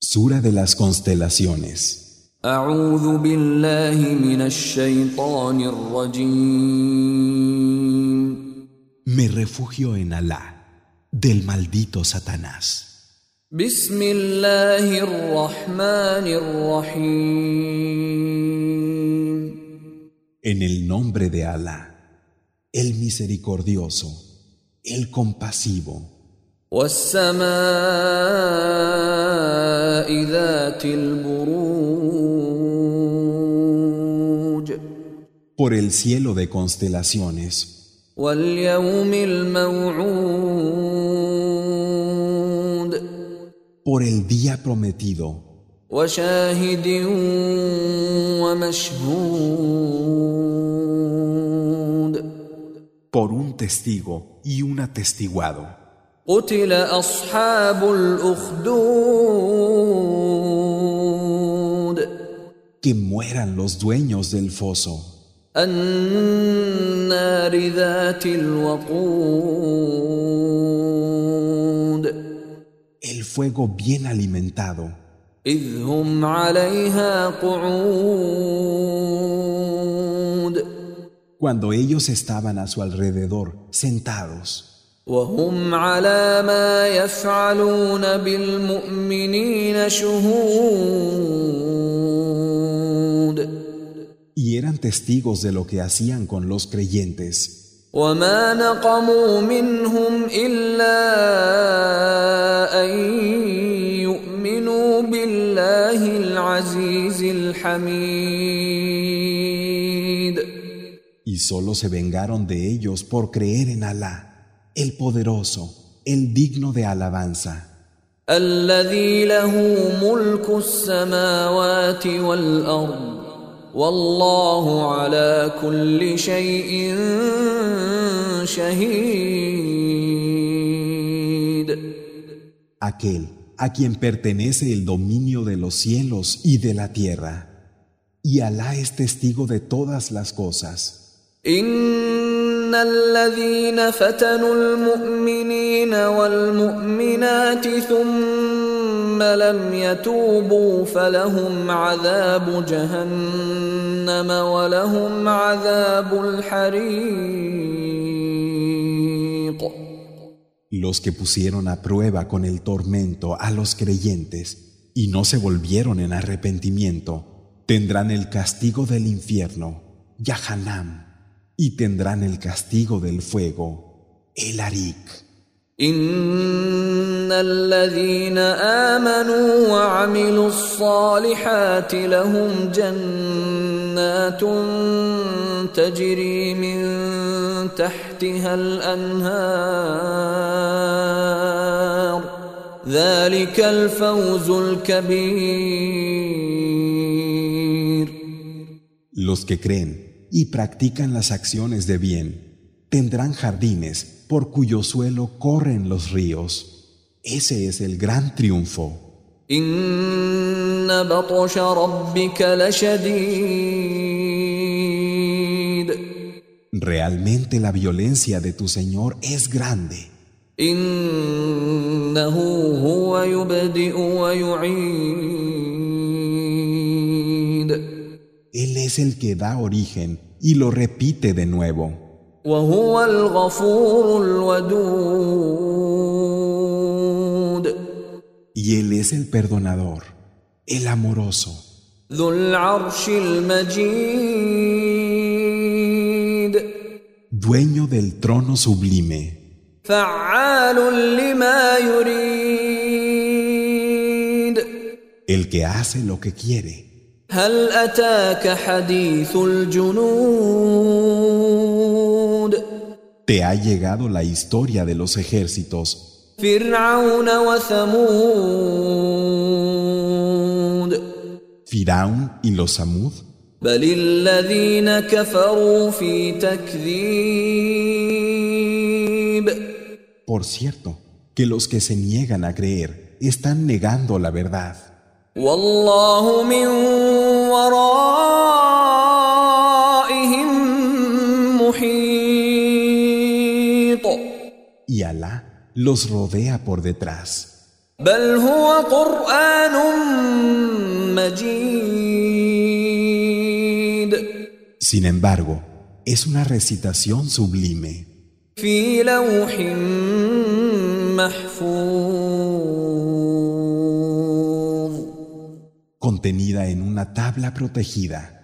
Sura de las constelaciones. أعوذ بالله من الشيطان الرجيم. Me refugio en Alá, del maldito Satanás. بسم الله الرحمن الرحيم. En el nombre de Alá, el misericordioso, el compasivo. والسماء ذات البروج. Por el cielo de constelaciones. واليوم الموعود. Por el día prometido. وشاهد ومشهود. Por un testigo y un atestiguado. قتل أصحاب الأخدود. Que mueran los dueños del foso. النار ذات الوقود. El fuego bien alimentado. إذ هم عليها قعود. Cuando ellos estaban a su alrededor, sentados. وهم على ما يفعلون بالمؤمنين شهود. Y eran testigos de lo que hacían con los creyentes. وما نقموا منهم إلا أن يؤمنوا بالله العزيز الحميد. Y solo se vengaron de ellos por creer en Alá, el poderoso, el digno de alabanza. الذي له ملك السماوات والأرض والله على كل شيء شهيد. Aquel a quien pertenece el dominio de los cielos y de la tierra. Y Alá es testigo de todas las cosas. إن الذين فتنوا المؤمنين والمؤمنات ثم لم يتوبوا فلهم عذاب جهنم ولهم عذاب الحريق. Los que pusieron a prueba con el tormento a los creyentes y no se volvieron en arrepentimiento, tendrán el castigo del infierno, Yahanam, y tendrán el castigo del fuego, el Arik. إن الذين آمنوا وعملوا الصالحات لهم جنات تجري من تحتها الأنهار ذلك الفوز الكبير. Los que creen y practican las acciones de bien tendrán jardines por cuyo suelo corren los ríos. Ese es el gran triunfo. إن بطش ربك لشديد. Realmente la violencia de tu Señor es grande. إنه هو يبدئ ويعيد. Él es el que da origen y lo repite de nuevo. وهو الغفور الودود. Y Él es el perdonador, el amoroso. ذو العرش المجيد. Dueño del trono sublime. فعال لما يريد. El que hace lo que quiere. هل أتاك حديث الجنود. Te ha llegado la historia de los ejércitos. فرعون وثمود. Firaún y los Samud. بل الذين كفروا في تكذيب. Por cierto, que los que se niegan a creer están negando la verdad. والله من ورائهم محيط. Y Alá los rodea por detrás. بل هو قرآن مجيد Sin embargo, es una recitación sublime, في لوح محفوظ contenida en una tabla protegida.